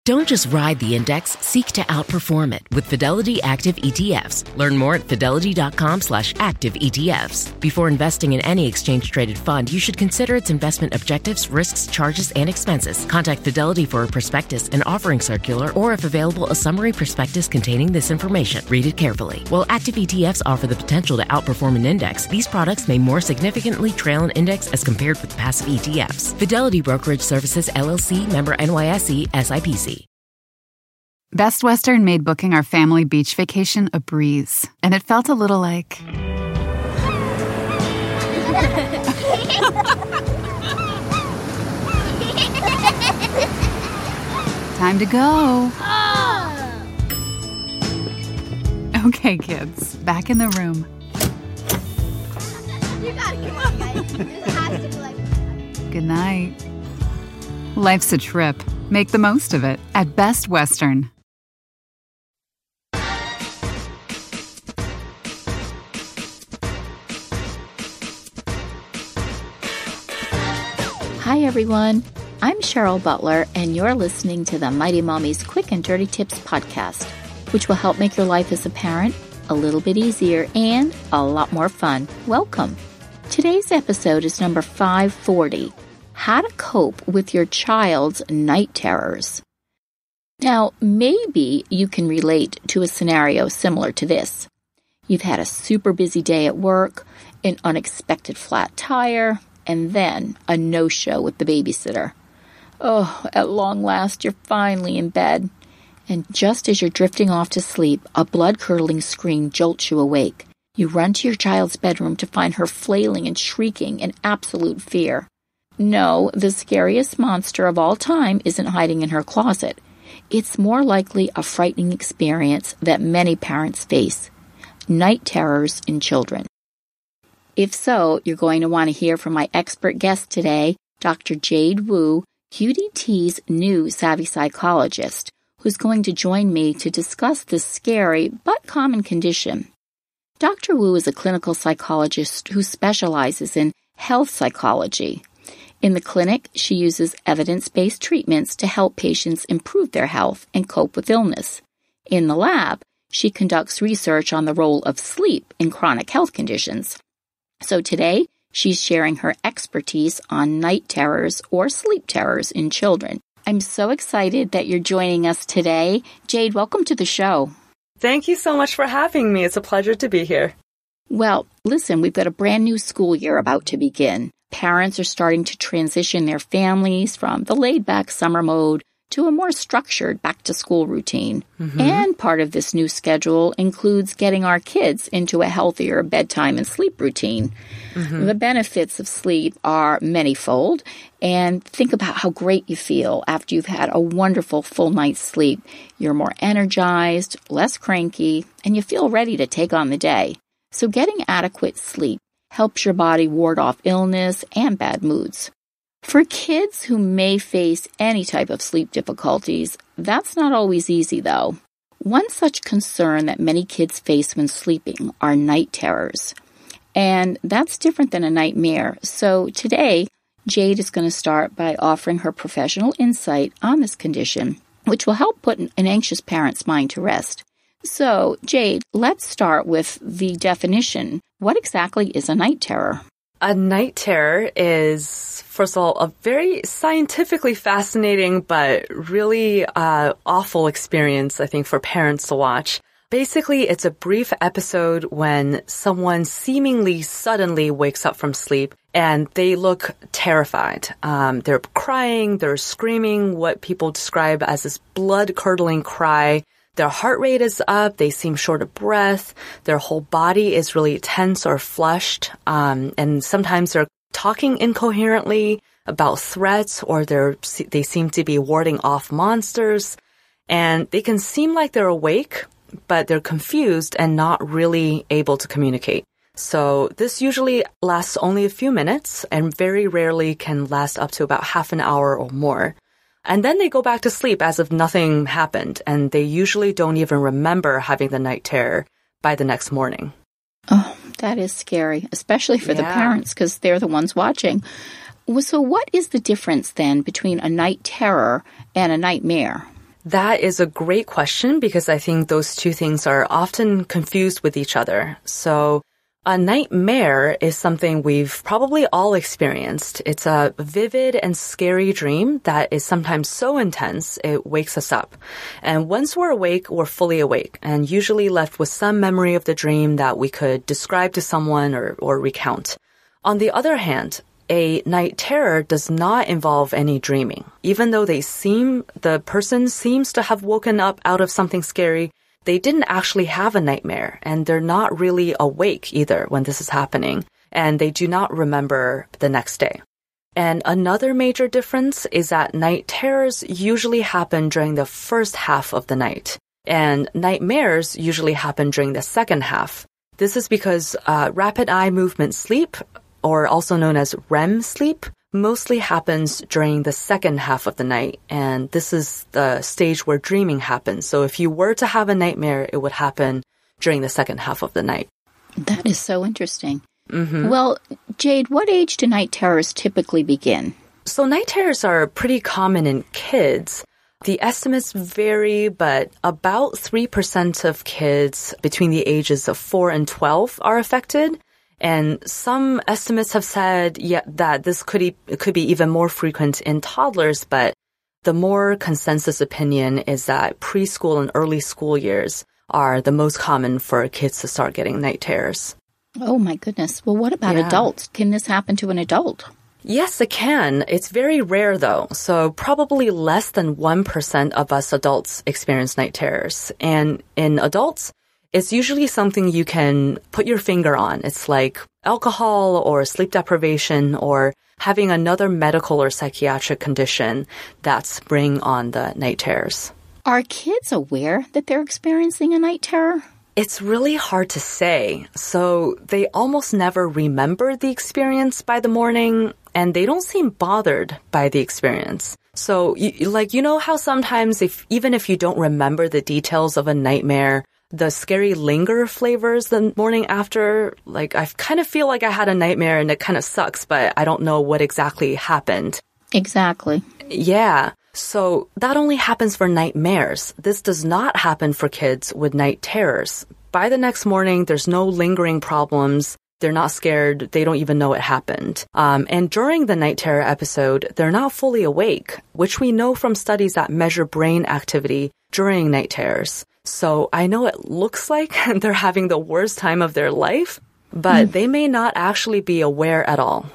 Don't just ride the index, seek to outperform it with Fidelity Active ETFs. Learn more at fidelity.com/active ETFs. Before investing in any exchange-traded fund, you should consider its investment objectives, risks, charges, and expenses. Contact Fidelity for a prospectus, an offering circular, or if available, a summary prospectus containing this information. Read it carefully. While active ETFs offer the potential to outperform an index, these products may more significantly trail an index as compared with passive ETFs. Fidelity Brokerage Services, LLC, member NYSE, SIPC. Best Western made booking our family beach vacation a breeze, and it felt a little like... Time to go. Okay, kids, back in the room. You gotta come on, guys. This has to be like... Good night. Life's a trip. Make the most of it at Best Western. Hi, everyone. I'm Cheryl Butler, and you're listening to the Mighty Mommy's Quick and Dirty Tips podcast, which will help make your life as a parent a little bit easier and a lot more fun. Welcome. Today's episode is number 540, How to Cope with Your Child's Night Terrors. Now, maybe you can relate to a scenario similar to this. You've had a super busy day at work, an unexpected flat tire, and then a no-show with the babysitter. Oh, at long last, you're finally in bed. And just as you're drifting off to sleep, a blood-curdling scream jolts you awake. You run to your child's bedroom to find her flailing and shrieking in absolute fear. No, the scariest monster of all time isn't hiding in her closet. It's more likely a frightening experience that many parents face. Night terrors in children. If so, you're going to want to hear from my expert guest today, Dr. Jade Wu, QDT's new savvy psychologist, who's going to join me to discuss this scary but common condition. Dr. Wu is a clinical psychologist who specializes in health psychology. In the clinic, she uses evidence-based treatments to help patients improve their health and cope with illness. In the lab, she conducts research on the role of sleep in chronic health conditions. So today, she's sharing her expertise on night terrors or sleep terrors in children. I'm so excited that you're joining us today. Jade, welcome to the show. Thank you so much for having me. It's a pleasure to be here. Well, listen, we've got a brand new school year about to begin. Parents are starting to transition their families from the laid-back summer mode to a more structured back-to-school routine. Mm-hmm. And part of this new schedule includes getting our kids into a healthier bedtime and sleep routine. Mm-hmm. The benefits of sleep are manyfold, and think about how great you feel after you've had a wonderful full night's sleep. You're more energized, less cranky, and you feel ready to take on the day. So getting adequate sleep helps your body ward off illness and bad moods. For kids who may face any type of sleep difficulties, that's not always easy, though. One such concern that many kids face when sleeping are night terrors. And that's different than a nightmare. So today, Jade is going to start by offering her professional insight on this condition, which will help put an anxious parent's mind to rest. So, Jade, let's start with the definition. What exactly is a night terror? A night terror is, first of all, a very scientifically fascinating but really awful experience, I think, for parents to watch. Basically, it's a brief episode when someone seemingly suddenly wakes up from sleep and they look terrified. They're crying, they're screaming, what people describe as this blood-curdling cry. Their heart rate is up, they seem short of breath, their whole body is really tense or flushed, and sometimes they're talking incoherently about threats or they seem to be warding off monsters, and they can seem like they're awake, but they're confused and not really able to communicate. So this usually lasts only a few minutes and very rarely can last up to about half an hour or more. And then they go back to sleep as if nothing happened, and they usually don't even remember having the night terror by the next morning. Oh, that is scary, especially for the parents because they're the ones watching. So what is the difference then between a night terror and a nightmare? That is a great question because I think those two things are often confused with each other. So a nightmare is something we've probably all experienced. It's a vivid and scary dream that is sometimes so intense it wakes us up. And once we're awake, we're fully awake and usually left with some memory of the dream that we could describe to someone or recount. On the other hand, a night terror does not involve any dreaming. Even though the person seems to have woken up out of something scary, they didn't actually have a nightmare, and they're not really awake either when this is happening, and they do not remember the next day. And another major difference is that night terrors usually happen during the first half of the night, and nightmares usually happen during the second half. This is because rapid eye movement sleep, or also known as REM sleep, mostly happens during the second half of the night, and this is the stage where dreaming happens. So if you were to have a nightmare, it would happen during the second half of the night. That is so interesting. Mm-hmm. Well, Jade, what age do night terrors typically begin? So night terrors are pretty common in kids. The estimates vary, but about 3% of kids between the ages of 4 and 12 are affected. And some estimates have said that this could be even more frequent in toddlers, but the more consensus opinion is that preschool and early school years are the most common for kids to start getting night terrors. Oh my goodness. Well, what about adults? Can this happen to an adult? Yes, it can. It's very rare though. So probably less than 1% of us adults experience night terrors. And in adults, it's usually something you can put your finger on. It's like alcohol or sleep deprivation or having another medical or psychiatric condition that's bringing on the night terrors. Are kids aware that they're experiencing a night terror? It's really hard to say. So they almost never remember the experience by the morning, and they don't seem bothered by the experience. So you know how sometimes even if you don't remember the details of a nightmare, the scary linger flavors the morning after, like I kind of feel like I had a nightmare and it kind of sucks, but I don't know what exactly happened. Exactly. Yeah. So that only happens for nightmares. This does not happen for kids with night terrors. By the next morning, there's no lingering problems. They're not scared. They don't even know it happened. And during the night terror episode, they're not fully awake, which we know from studies that measure brain activity during night terrors. So I know it looks like they're having the worst time of their life, but they may not actually be aware at all.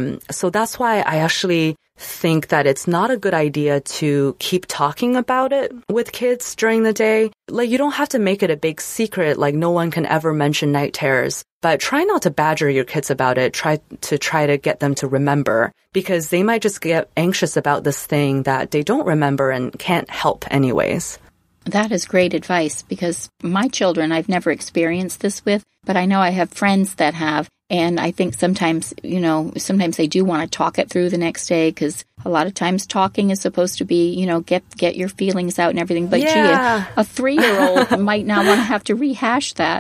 So that's why I actually think that it's not a good idea to keep talking about it with kids during the day. Like, you don't have to make it a big secret, like no one can ever mention night terrors, but try not to badger your kids about it. Try to get them to remember, because they might just get anxious about this thing that they don't remember and can't help anyways. That is great advice, because my children I've never experienced this with, but I know I have friends that have. And I think sometimes they do want to talk it through the next day, because a lot of times talking is supposed to be, get your feelings out and everything. But gee, a 3-year-old might not want to have to rehash that.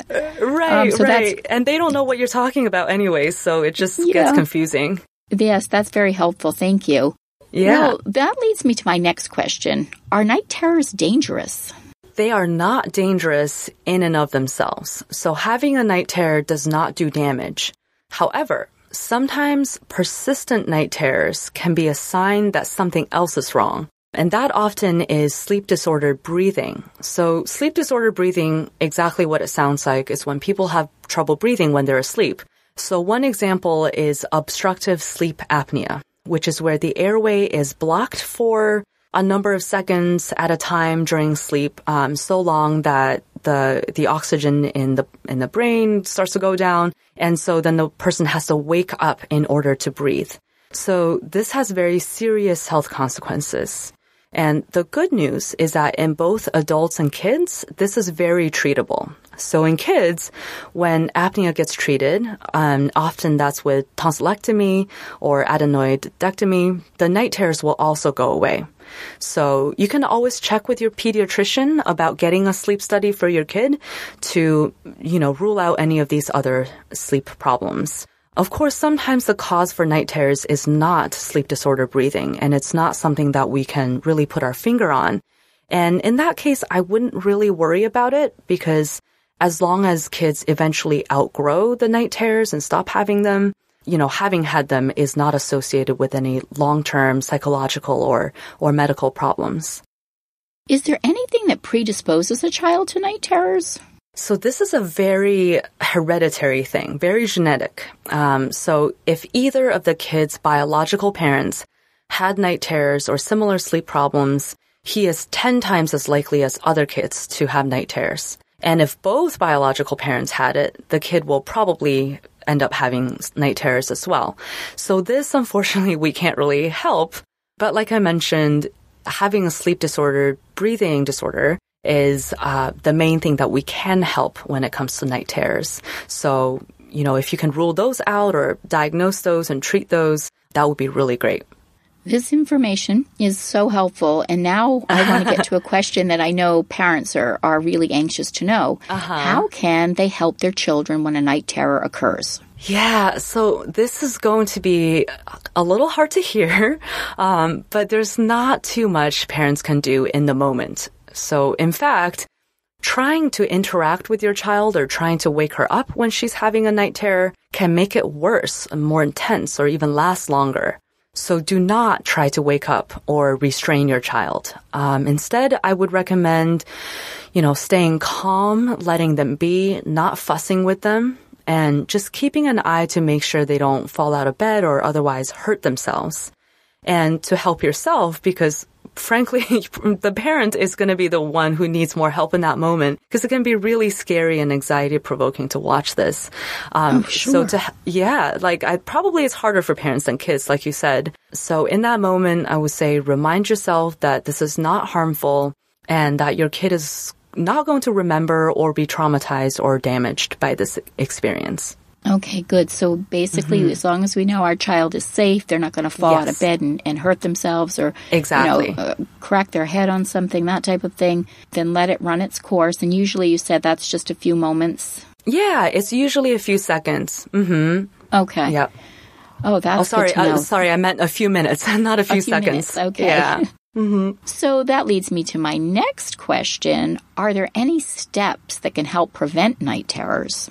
Right. And they don't know what you're talking about anyway, so it just gets confusing. Yes, that's very helpful. Thank you. Yeah. Well, that leads me to my next question. Are night terrors dangerous? They are not dangerous in and of themselves. So having a night terror does not do damage. However, sometimes persistent night terrors can be a sign that something else is wrong. And that often is sleep disordered breathing. So sleep disordered breathing, exactly what it sounds like, is when people have trouble breathing when they're asleep. So one example is obstructive sleep apnea, which is where the airway is blocked for a number of seconds at a time during sleep, so long that the oxygen in the brain starts to go down, and so then the person has to wake up in order to breathe. So this has very serious health consequences. And the good news is that in both adults and kids, this is very treatable. So in kids, when apnea gets treated, often that's with tonsillectomy or adenoidectomy, the night terrors will also go away. So you can always check with your pediatrician about getting a sleep study for your kid to, rule out any of these other sleep problems. Of course, sometimes the cause for night terrors is not sleep disorder breathing, and it's not something that we can really put our finger on. And in that case, I wouldn't really worry about it because as long as kids eventually outgrow the night terrors and stop having them, having had them is not associated with any long-term psychological or medical problems. Is there anything that predisposes a child to night terrors? So this is a very hereditary thing, very genetic. So if either of the kids' biological parents had night terrors or similar sleep problems, he is 10 times as likely as other kids to have night terrors. And if both biological parents had it, the kid will probably end up having night terrors as well. So this, unfortunately, we can't really help. But like I mentioned, having a sleep disorder, breathing disorder, is the main thing that we can help when it comes to night terrors. So, if you can rule those out or diagnose those and treat those, that would be really great. This information is so helpful. And now I want to get to a question that I know parents are really anxious to know. How can they help their children when a night terror occurs? Yeah, so this is going to be a little hard to hear, but there's not too much parents can do in the moment. So in fact, trying to interact with your child or trying to wake her up when she's having a night terror can make it worse, more intense, or even last longer. So do not try to wake up or restrain your child. Instead, I would recommend, staying calm, letting them be, not fussing with them, and just keeping an eye to make sure they don't fall out of bed or otherwise hurt themselves. And to help yourself, because frankly, the parent is going to be the one who needs more help in that moment because it can be really scary and anxiety provoking to watch this. Sure. So probably it's harder for parents than kids, like you said. So in that moment, I would say remind yourself that this is not harmful and that your kid is not going to remember or be traumatized or damaged by this experience. Okay, good. So basically, as long as we know our child is safe, they're not going to fall out of bed and hurt themselves or crack their head on something, that type of thing, then let it run its course. And usually you said that's just a few moments. Yeah, it's usually a few seconds. Okay. Yep. Oh, that's sorry. good to know. Sorry, I meant a few minutes, not a few seconds. Minutes. Okay. Yeah. So that leads me to my next question. Are there any steps that can help prevent night terrors?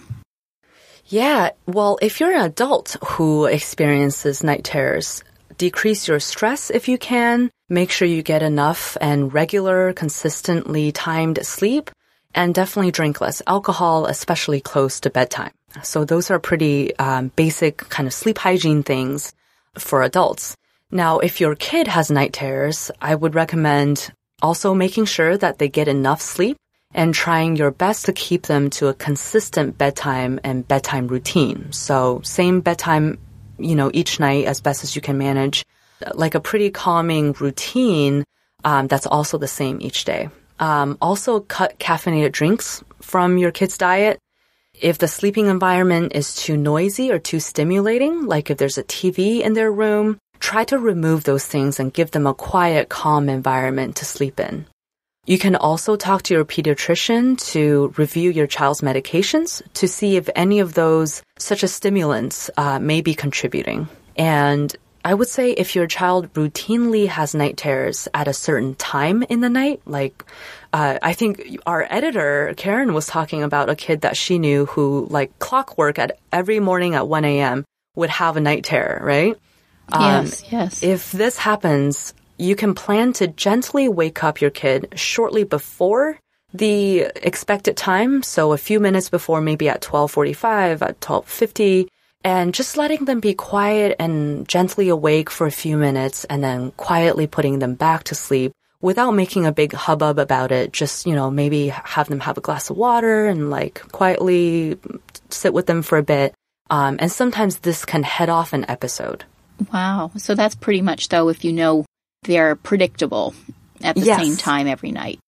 Yeah, well, if you're an adult who experiences night terrors, decrease your stress if you can, make sure you get enough and regular, consistently timed sleep, and definitely drink less alcohol, especially close to bedtime. So those are pretty basic kind of sleep hygiene things for adults. Now, if your kid has night terrors, I would recommend also making sure that they get enough sleep and trying your best to keep them to a consistent bedtime and bedtime routine. So same bedtime, each night as best as you can manage, like a pretty calming routine that's also the same each day. Also cut caffeinated drinks from your kid's diet. If the sleeping environment is too noisy or too stimulating, like if there's a TV in their room, try to remove those things and give them a quiet, calm environment to sleep in. You can also talk to your pediatrician to review your child's medications to see if any of those, such as stimulants, may be contributing. And I would say if your child routinely has night terrors at a certain time in the night, like I think our editor, Karen, was talking about a kid that she knew who, like clockwork, at every morning at 1 a.m. would have a night terror, right? Yes. If this happens, you can plan to gently wake up your kid shortly before the expected time. So a few minutes before, maybe at 12:45, at 12:50, and just letting them be quiet and gently awake for a few minutes and then quietly putting them back to sleep without making a big hubbub about it. Just, maybe have them have a glass of water and quietly sit with them for a bit. And sometimes this can head off an episode. Wow. So that's pretty much, though, if you know they're predictable at the same time every night.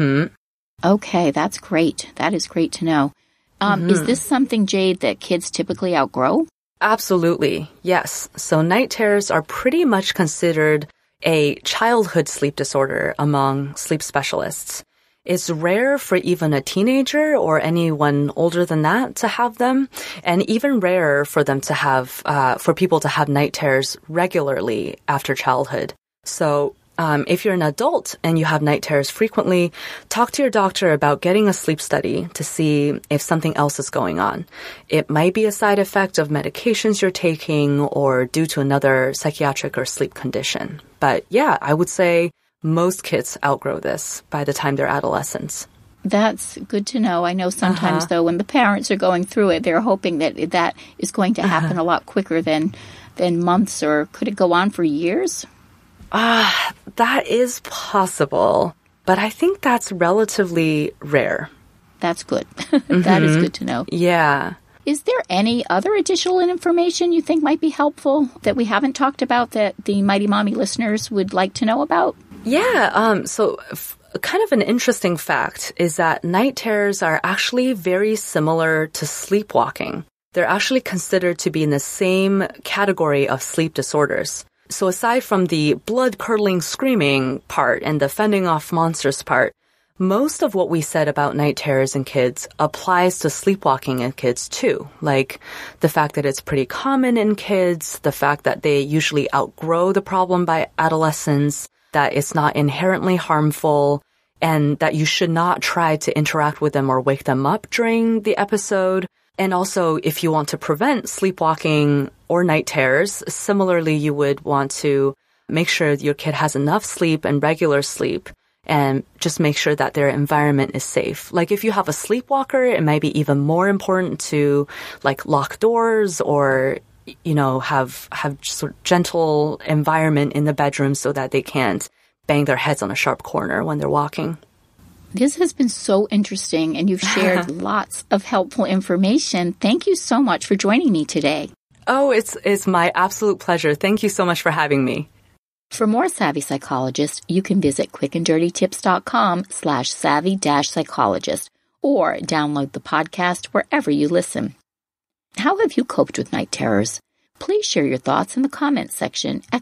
Okay, that's great. That is great to know. Is this something, Jade, that kids typically outgrow? Absolutely, yes. So night terrors are pretty much considered a childhood sleep disorder among sleep specialists. It's rare for even a teenager or anyone older than that to have them, and even rarer for them to have, for people to have night terrors regularly after childhood. So If you're an adult and you have night terrors frequently, talk to your doctor about getting a sleep study to see if something else is going on. It might be a side effect of medications you're taking or due to another psychiatric or sleep condition. But yeah, I would say most kids outgrow this by the time they're adolescents. That's good to know. I know sometimes, though, when the parents are going through it, they're hoping that that is going to happen a lot quicker than months, or could it go on for years? That is possible, but I think that's relatively rare. That's good. That is good to know. Yeah. Is there any other additional information you think might be helpful that we haven't talked about that the Mighty Mommy listeners would like to know about? Yeah. So kind of an interesting fact is that night terrors are actually very similar to sleepwalking. They're actually considered to be in the same category of sleep disorders. So aside from the blood-curdling screaming part and the fending off monsters part, most of what we said about night terrors in kids applies to sleepwalking in kids too. Like the fact that it's pretty common in kids, the fact that they usually outgrow the problem by adolescence, that it's not inherently harmful, and that you should not try to interact with them or wake them up during the episode. And also, if you want to prevent sleepwalking or night terrors, similarly, you would want to make sure your kid has enough sleep and regular sleep, and just make sure that their environment is safe. Like if you have a sleepwalker, it might be even more important to like lock doors or, you know, have sort of gentle environment in the bedroom so that they can't bang their heads on a sharp corner when they're walking. This has been so interesting, and you've shared lots of helpful information. Thank you so much for joining me today. Oh, it's my absolute pleasure. Thank you so much for having me. For more Savvy Psychologist, you can visit quickanddirtytips.com/savvy-psychologist or download the podcast wherever you listen. How have you coped with night terrors? Please share your thoughts in the comments section at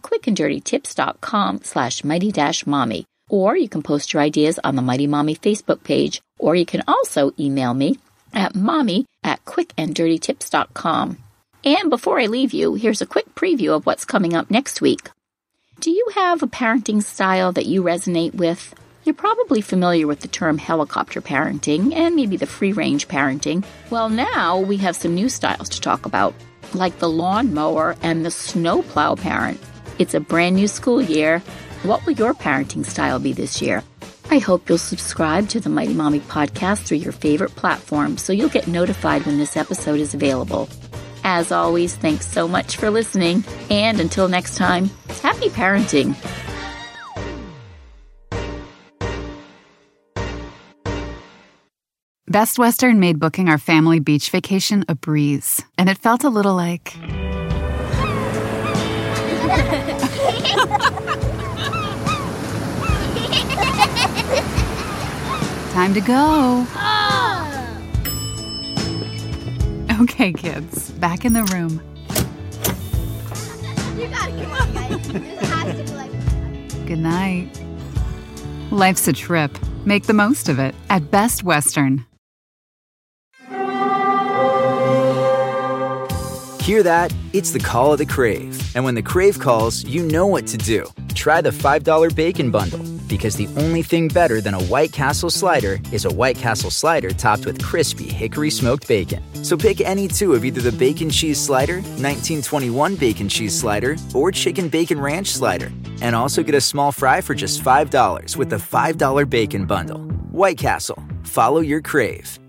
quickanddirtytips.com/mighty-mommy. Or you can post your ideas on the Mighty Mommy Facebook page, or you can also email me at mommy@quickanddirtytips.com. And before I leave you, here's a quick preview of what's coming up next week. Do you have a parenting style that you resonate with? You're probably familiar with the term helicopter parenting and maybe the free-range parenting. Well, now we have some new styles to talk about, like the lawnmower and the snowplow parent. It's a brand new school year. What will your parenting style be this year? I hope you'll subscribe to the Mighty Mommy podcast through your favorite platform so you'll get notified when this episode is available. As always, thanks so much for listening. And until next time, happy parenting. Best Western made booking our family beach vacation a breeze, and it felt a little like... Time to go. Okay, kids, back in the room. You gotta come on, guys. This has to be like... Good night. Life's a trip. Make the most of it at Best Western. Hear that? It's the call of the Crave. And when the Crave calls, you know what to do. Try the $5 Bacon Bundle, because the only thing better than a White Castle slider is a White Castle slider topped with crispy hickory smoked bacon. So pick any two of either the Bacon Cheese Slider, 1921 Bacon Cheese Slider, or Chicken Bacon Ranch Slider. And also get a small fry for just $5 with the $5 Bacon Bundle. White Castle. Follow your Crave.